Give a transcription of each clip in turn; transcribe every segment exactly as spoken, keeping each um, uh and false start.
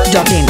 Dot in.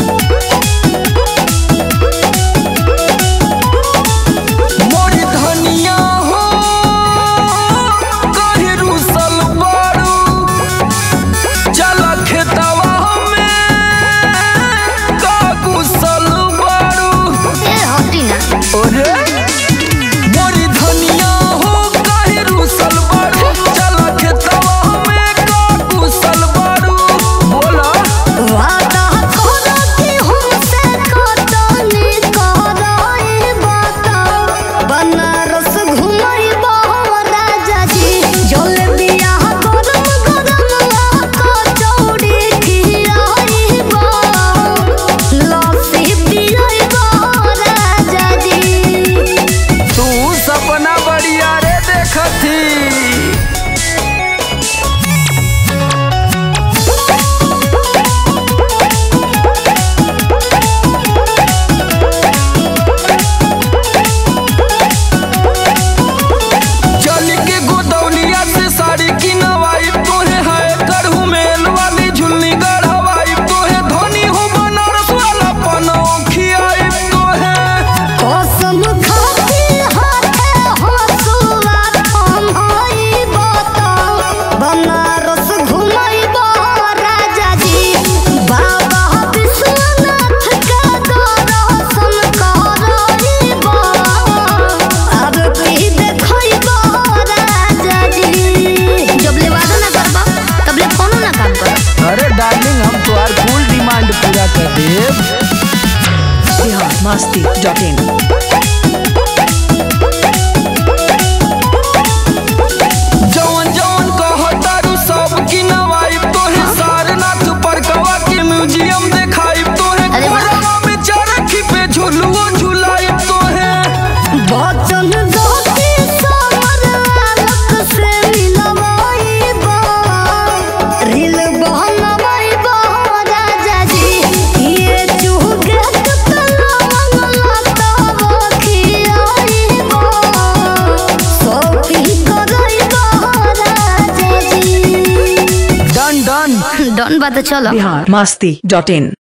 Bihar Masti dot in. जवन जवन कहतारू सब की नवाई तोहे सारनाथ पर कवा के म्यूजियम देखाई तोहे कोरवा में चरखी पे झुलुओ झुलाई तोहे बचन दोती समर आलोक से मिलवाई बा रील बहनवाई बा राजा जी ये चुगे डन बात चलो बिहार मस्ती डॉट इन।